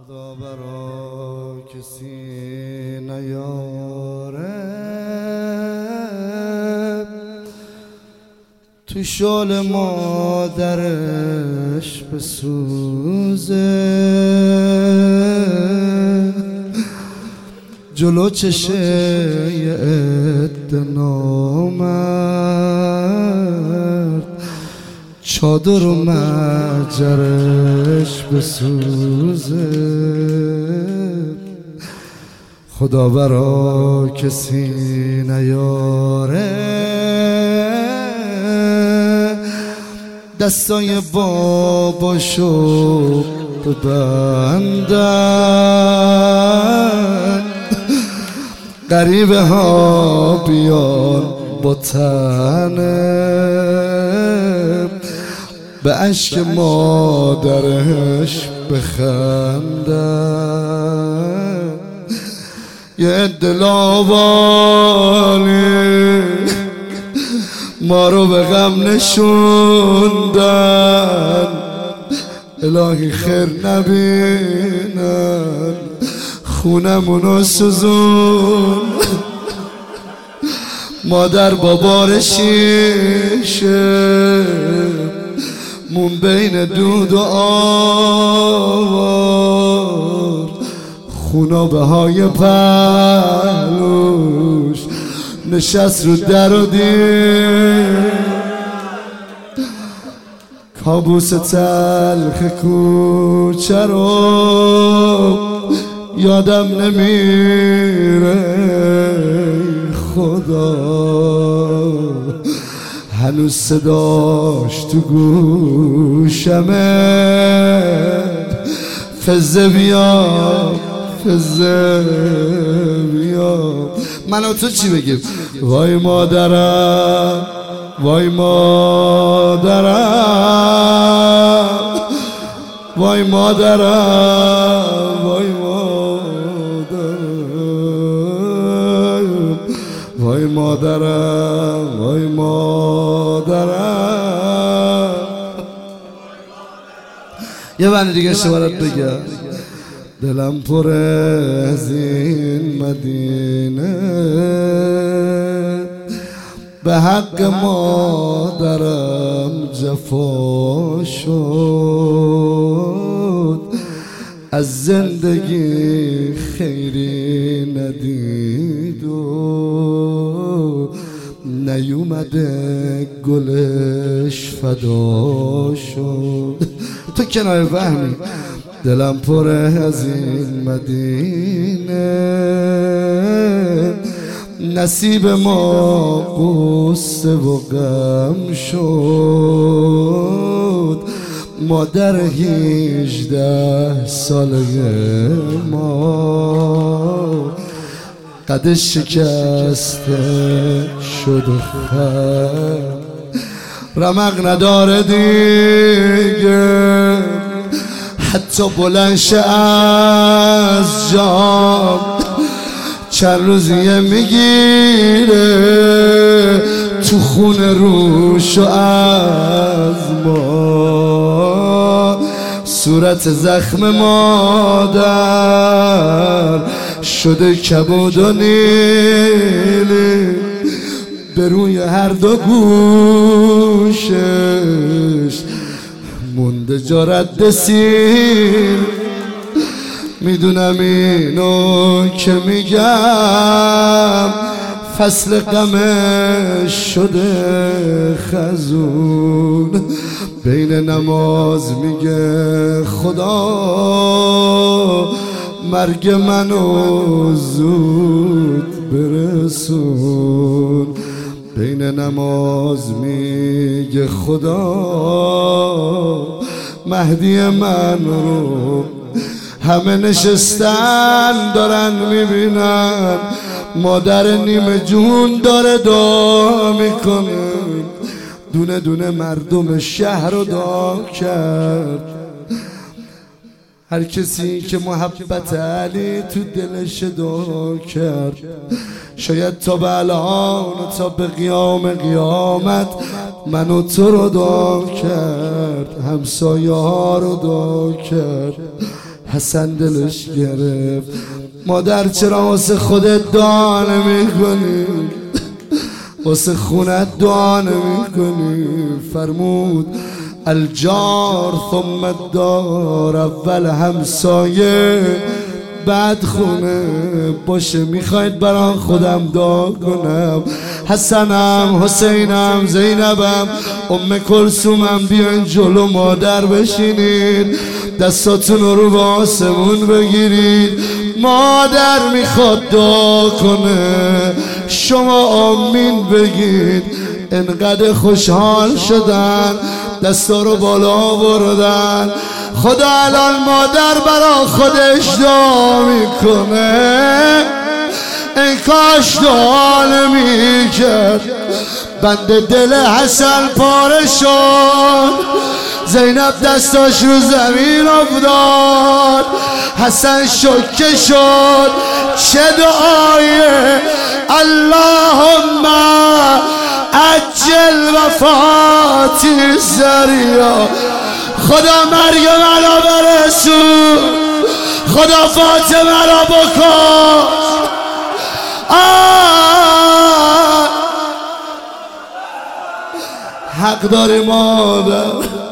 خدا برا کسی نیاره تو شال مادرش بسوزه جلو چشه یه عده نامرد چادر و مجرش بسوزه خدا برا کسی نیاره دستای باباشو ببندن غریبه ها بیان با تنه به عشق مادرش بخندن یه دلاوالی ما رو به غم نشوندن الهی خیر نبینن خونمونو سوزون مادر بابار شیشه مون بین دود و آوار خونابه های پهلوش نشست رو در و دیر کابوس تلخ کوچه رو یادم نمیره خدا هنوز صداش تو گوشمه فزه بیا فزه بیا من و تو چی بگیم وای مادرم وای مادرم وای مادرم وای مادرم وای مادرم وای مادرم یه بند دیگه شبارت بگم دلم پر از این مدینه به حق مادرم جفا شد از زندگی خیری ندید و نیومده گلش فدا شد تو کنار فهمی دلم پر از این مدینه نصیب ما قصه و غم شد مادر 18 ساله ما قدش شکسته شد و خم رمق نداره دیگه حتی بلنش از جام چند روزیه میگیره تو خون روش و از ما صورت زخم مادر شده کبود و نیلی به روی هر دو گوشش مونده جا رد سیر میدونم اینو که میگم فصل غمش شده خزون بین نماز میگه خدا مرگ منو زود برسون بین نماز میگه خدا مهدی من رو همه نشستن دارن میبینن مادر نیمه جون داره دعا میکنه دونه دونه مردم شهر رو دعا کرد هر کسی که محبت علی تو دلش دعا کرد شاید تا به الان و تا به قیام قیامت منو تو رو دعا کرد همسایه ها رو دعا کرد حسن دلش گرفت مادر چرا واسه خودت دعا نمی‌کنی؟ واسه خونت دعا نمی‌کنی؟ فرمود الجار ثم الدار، اول همسایه بعد خونه باشه. میخواید برای خودم دعا کنم؟ حسنم، حسینم، زینبم، ام کلثومم بیاین جلو مادر بشینید، دستاتون رو به آسمون بگیرید. مادر میخواد دعا کنه، شما آمین بگید. انقدر خوشحال شدن، دستا رو بالا بردن. خدا الان مادر برا خودش دعا میکنه، این کاش دعا نمیکرد. بند دل حسن پاره شد، زینب دستاش رو زمین افتاد، حسن شکه شد. چه دعایه؟ اللهم عجل وفاتی سریع. خدا مرگ مرا برسون، خدا فاطمه را بکش. حق داری مادر،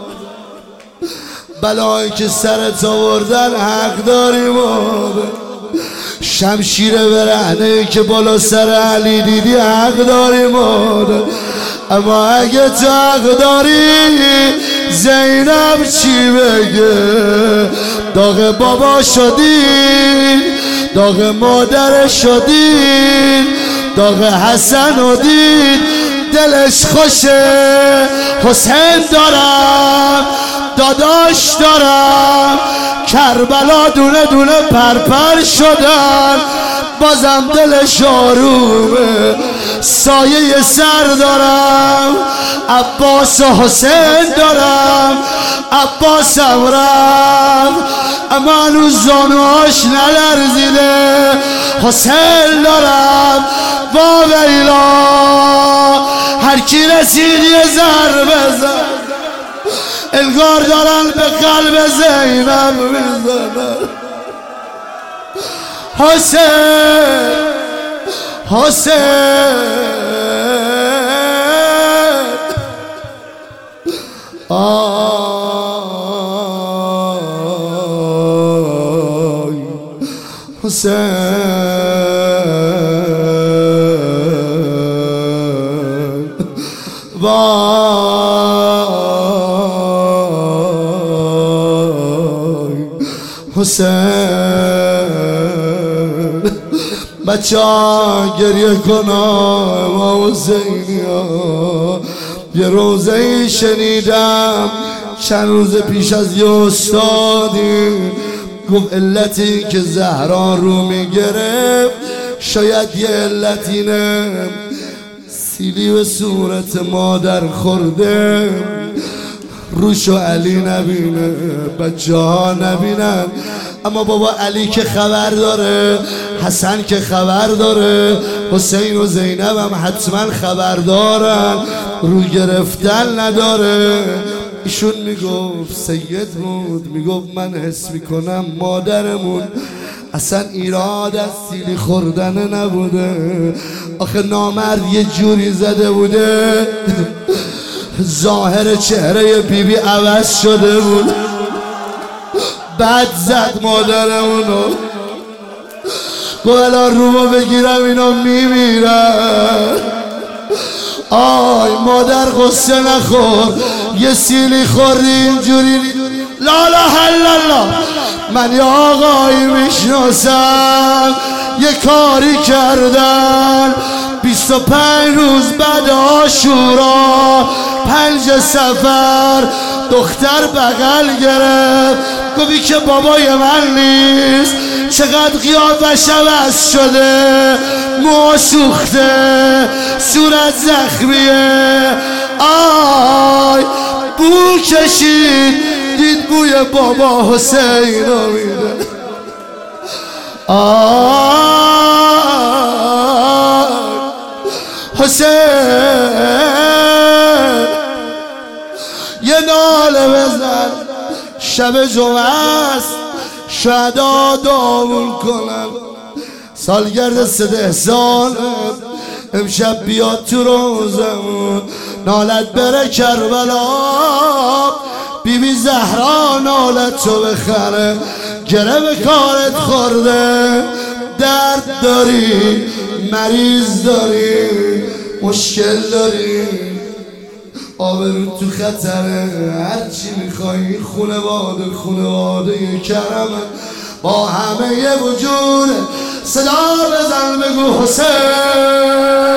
بلایی که سرت آوردن حق داری مادر. شمشیر برهنه‌ای که بالا سر علی دیدی حق داری مادر. اما اگه تو حق داری زینب چی بگه؟ داغ بابا شدی، داغ مادر شدی، داغ حسن رو دید دلش خوشه. حسین دارم، داداش دارم، کربلا دونه دونه پرپر شدن، بازم دلش آرومه. سایه سر دارم، عباس و حسین دارم، عباسم رفت اما هنوز زانوهاش نلرزیده. حسین دارم، با ویلا هر کی رسید یه ضربه زد، انگار دارن به قلب زینب میزنن. حسین، حسین، آی حسین، وای حسین. بچه ها گریه کنا، امام حسینی ها. یه روزه شنیدم چند روز پیش از یه استادی، گفت علتی که زهرا رو میگرفت شاید یه علت اینه سیلی به صورت مادر خورده، روشو علی نبینه، بچه ها نبینن. اما بابا علی که خبر داره، حسن که خبر داره، حسین و زینب هم حتما خبر دارن، رو گرفتن نداره. ایشون میگفت سید بود، میگفت من حس میکنم مادرمون اصلا ایراد از سیلی خوردن نبوده. آخه نامرد یه جوری زده بوده ظاهر چهره بیبی عوض شده بود، بد زد مادرمونو. گفت الان رومو بگیرم اینا میمیرن. آی مادر قصه نخور، یه سیلی خوردی اینجوری. لا اله الا الله. من یه آقایی میشناسم یه کاری کردن 25 روز بعد عاشورا 5 صفر دختر بغل گرفت، گفتی که بابای من نیست، چقدر قیافش عوض شده، مو سوخته، صورت زخمیه. آی بو کشید دید بوی بابا حسین رو میده. آی حسین یه ناله بزن، شب جمعه است، شهدا داوون کنن سالگرد 3 سال امشب بیاد تو روزمون نالت بره کربلا بیبی زهرا نالت تو بخره گره به کارت خورده درد داری مریض داری مشکل داری آبرو تو خطره هرچی میخوایی خونواده کرمه با همه وجود صدا بزن بگو حسین